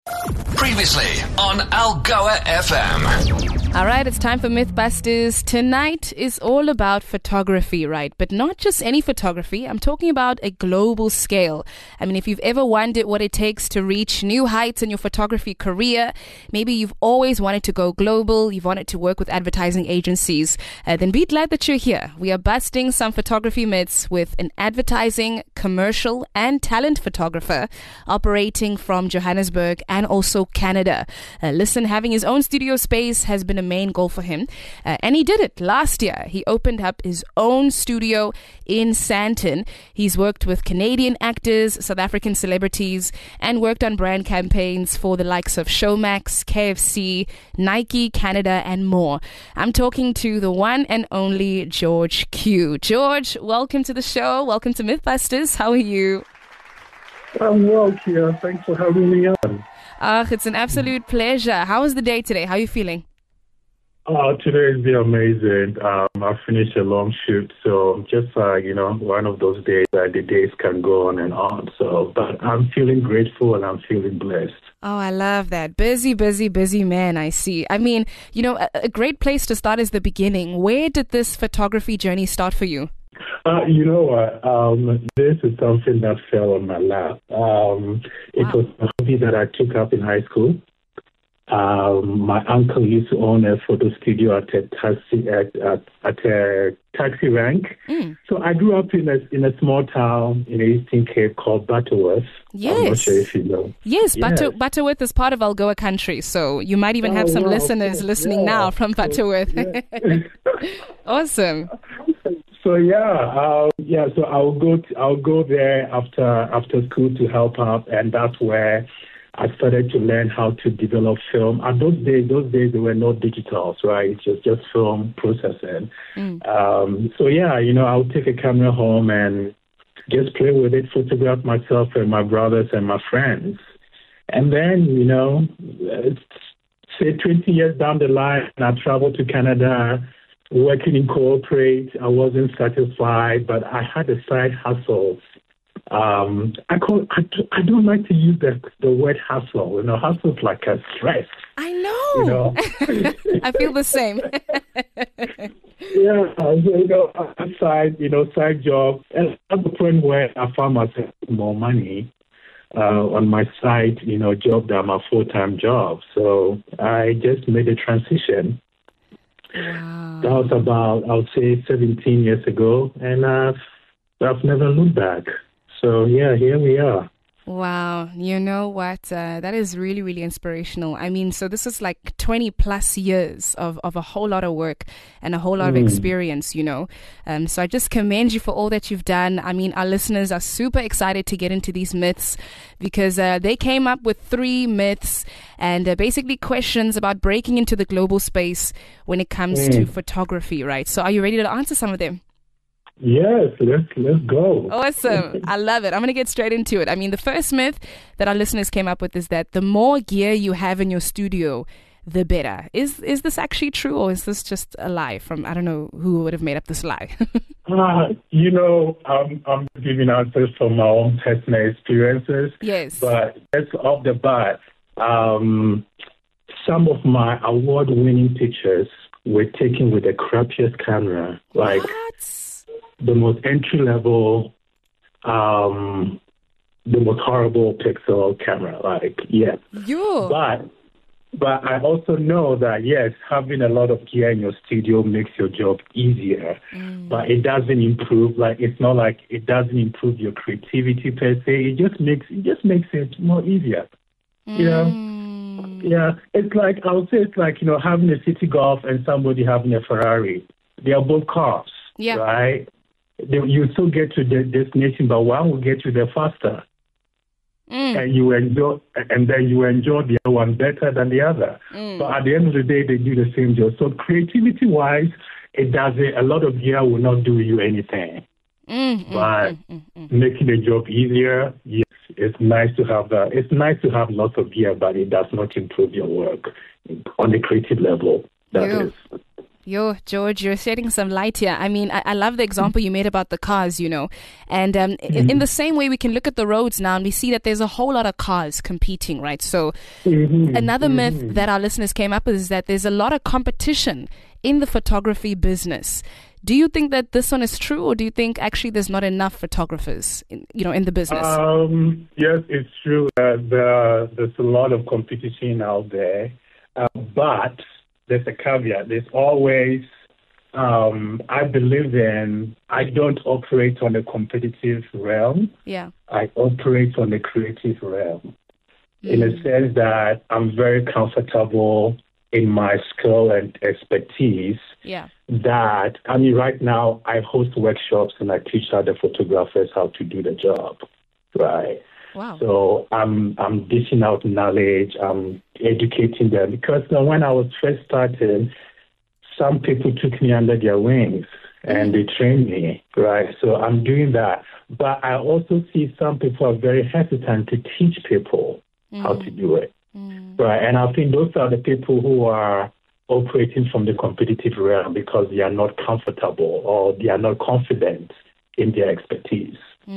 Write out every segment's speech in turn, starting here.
Previously on Algoa FM. All right, it's time for Mythbusters. Tonight is all about photography, right? But not just any photography. I'm talking about a global scale. I mean, if you've ever wondered what it takes to reach new heights in your photography career, maybe you've always wanted to go global, you've wanted to work with advertising agencies, then be glad that you're here. We are busting some photography myths with an advertising, commercial, and talent photographer operating from Johannesburg and also Canada. Listen, having his own studio space has been a main goal for him, and he did it last year. He opened up his own studio in Sandton. He's worked with Canadian actors, South African celebrities, and worked on brand campaigns for the likes of Showmax, KFC, Nike, Canada, and more. I'm talking to the one and only George Q. George, welcome to the show. Welcome to Mythbusters. How are you? I'm well, Kia. Thanks for having me on. It's an absolute pleasure. How was the day today? How are you feeling? Today has been amazing. I finished a long shoot, so just one of those days that the days can go on and on. So, but I'm feeling grateful and I'm feeling blessed. Oh, I love that. Busy man, I see. I mean, a great place to start is the beginning. Where did this photography journey start for you? You know what? This is something that fell on my lap. It was a hobby that I took up in high school. My uncle used to own a photo studio at a taxi rank. So I grew up in a small town in the Eastern Cape called Butterworth. Yes. I'm not sure if you know. Yes, Butterworth is part of Algoa country, so you might even have some listeners listening now from Butterworth. Yeah. Awesome. So so I'll go there after school to help out, and that's where I started to learn how to develop film. And those days there were no digitals, right? It's just film processing. I'll take a camera home and just play with it, photograph myself and my brothers and my friends. And then, say 20 years down the line, I traveled to Canada, working in corporate. I wasn't satisfied, but I had a side hustle. I don't like to use the word hustle. Hustle is like a stress. I know. I feel the same. Side job. And at the point where I found myself more money on my side, job than my full-time job. So I just made a transition. Wow. That was about, I would say, 17 years ago, and I've never looked back. So, here we are. Wow. You know what? That is really, really inspirational. I mean, so this is like 20 plus years of a whole lot of work and a whole lot of experience, So I just commend you for all that you've done. I mean, our listeners are super excited to get into these myths because they came up with 3 myths and basically questions about breaking into the global space when it comes to photography, right? So are you ready to answer some of them? Yes, let's go. Awesome. I love it. I'm going to get straight into it. I mean, the first myth that our listeners came up with is that the more gear you have in your studio, the better. Is this actually true, or is this just a lie from, I don't know who would have made up this lie? I'm giving answers from my own personal experiences. Yes. But just off the bat, some of my award-winning pictures were taken with the crappiest camera. Like, what? The most entry-level, the most horrible pixel camera. But I also know that, yes, having a lot of gear in your studio makes your job easier. But it doesn't improve. It's not like it doesn't improve your creativity per se. It just makes it more easier. Yeah, it's like, I would say it's like, having a City Golf and somebody having a Ferrari. They are both cars, right? You still get to the destination, but one will get you there faster. And then you enjoy the other one better than the other. But at the end of the day, they do the same job. So creativity-wise, a lot of gear will not do you anything. But making the job easier, yes, it's nice to have that. It's nice to have lots of gear, but it does not improve your work on a creative level. That is. Yo, George, you're shedding some light here. I mean, I love the example you made about the cars, and in the same way, we can look at the roads now and we see that there's a whole lot of cars competing, right? So another myth that our listeners came up with is that there's a lot of competition in the photography business. Do you think that this one is true, or do you think actually there's not enough photographers, in the business? Yes, it's true. There's a lot of competition out there, but there's a caveat. There's always, I don't operate on a competitive realm. Yeah. I operate on the creative realm in a sense that I'm very comfortable in my skill and expertise. Yeah. That, right now I host workshops and I teach other photographers how to do the job, right? Wow. So I'm dishing out knowledge, I'm educating them, because when I was first starting, some people took me under their wings and they trained me, right? So I'm doing that. But I also see some people are very hesitant to teach people how to do it, right? And I think those are the people who are operating from the competitive realm because they are not comfortable or they are not confident in their expertise.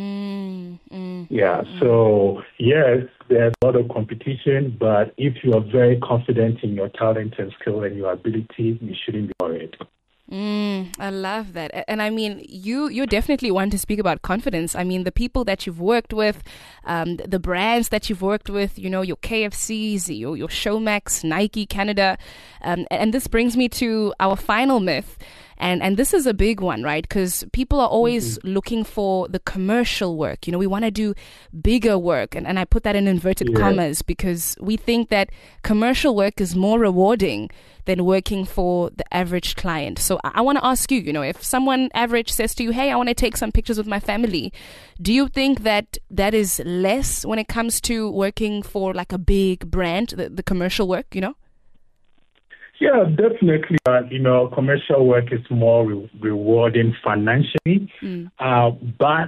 So yes, there's a lot of competition, but if you are very confident in your talent and skill and your ability, you shouldn't be worried. I love that. And I mean, you're definitely one to speak about confidence. I mean, the people that you've worked with, the brands that you've worked with, your KFCs, your Showmax, Nike, Canada. And this brings me to our final myth. And this is a big one, right? Because people are always looking for the commercial work. We want to do bigger work. And I put that in inverted commas because we think that commercial work is more rewarding than working for the average client. So I want to ask you, if someone average says to you, hey, I want to take some pictures with my family, do you think that that is less when it comes to working for like a big brand, the commercial work, Yeah, definitely. Commercial work is more rewarding financially. But,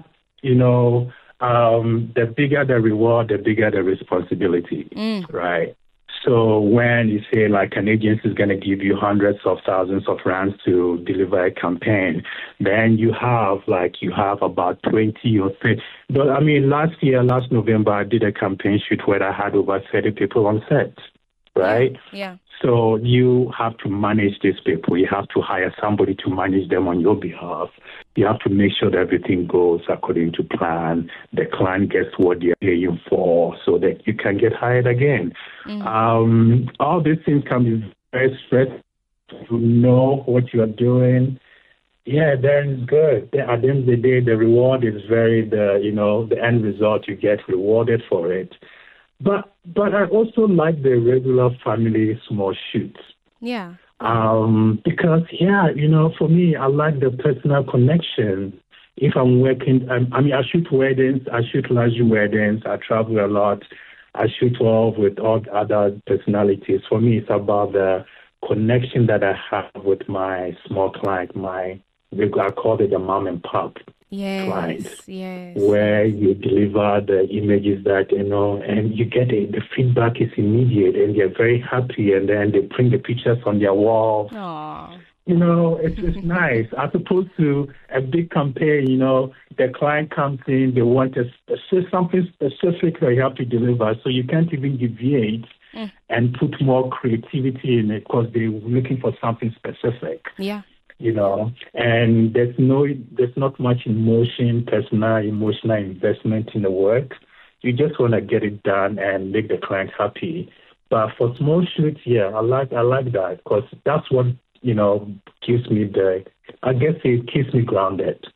the bigger the reward, the bigger the responsibility, right? So when you say like an agency is going to give you hundreds of thousands of rands to deliver a campaign, then you have about 20 or 30. But last November, I did a campaign shoot where I had over 30 people on set, right? Yeah. So you have to manage these people. You have to hire somebody to manage them on your behalf. You have to make sure that everything goes according to plan. The client gets what they're paying for so that you can get hired again. All these things can be very stressful. To know what you are doing, then it's good. At the end of the day, the reward is the end result, you get rewarded for it. But I also like the regular family small shoots. Yeah. Because, for me, I like the personal connection. If I'm working, I shoot weddings, I shoot luxury weddings, I travel a lot, I shoot all with all other personalities. For me, it's about the connection that I have with my small client, I call it the mom and pop. Client, where you deliver the images that, and you get the feedback is immediate and they're very happy and then they print the pictures on their wall. Aww. It's nice. As opposed to a big campaign, the client comes in, they want something specific that you have to deliver, so you can't even deviate and put more creativity in it because they're looking for something specific. Yeah. And there's not much personal emotional investment in the work. You just want to get it done and make the client happy. But for small shoots, I like that because that's what, keeps me it keeps me grounded.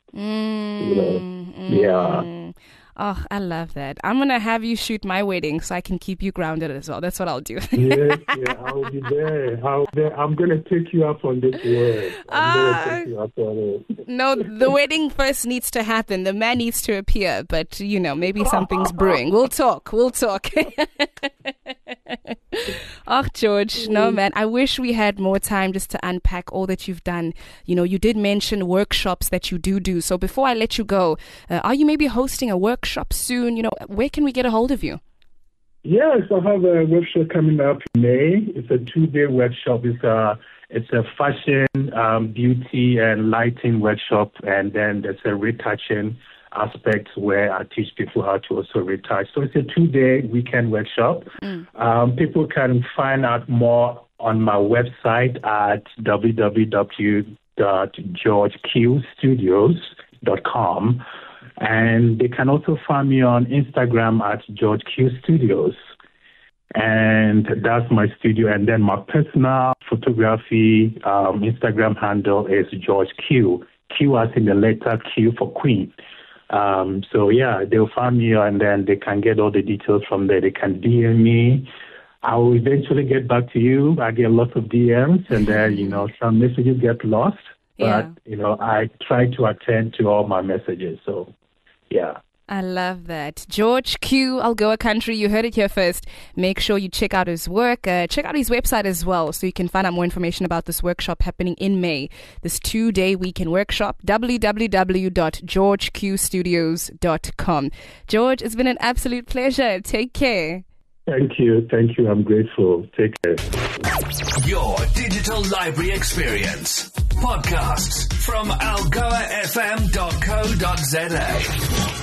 Yeah. Oh, I love that. I'm going to have you shoot my wedding so I can keep you grounded as well. That's what I'll do. Yes, I will be there. I'm going to take you up on this word. No, the wedding first needs to happen. The man needs to appear. But, maybe something's brewing. We'll talk. Oh, George, no, man. I wish we had more time just to unpack all that you've done. You did mention workshops that you do. So before I let you go, are you maybe hosting a workshop soon? Where can we get a hold of you? Yes, I have a workshop coming up in May. It's a 2-day workshop. It's It's a fashion, beauty, and lighting workshop, and then there's a retouching aspect where I teach people how to also retouch. So it's a 2-day weekend workshop. People can find out more on my website at www.georgeqstudios.com. And they can also find me on Instagram at George Q Studios. And that's my studio. And then my personal photography Instagram handle is George Q. Q as in the letter Q for Queen. So, yeah, they'll find me and then they can get all the details from there. They can DM me. I will eventually get back to you. I get lots of DMs and then, some messages get lost. But, I try to attend to all my messages. So, yeah. I love that. George Q, Algoa Country, you heard it here first. Make sure you check out his work. Check out his website as well so you can find out more information about this workshop happening in May. This 2-day weekend workshop, www.georgeqstudios.com. George, it's been an absolute pleasure. Take care. Thank you. I'm grateful. Take care. Your digital library experience. Podcasts from algoafm.co.za.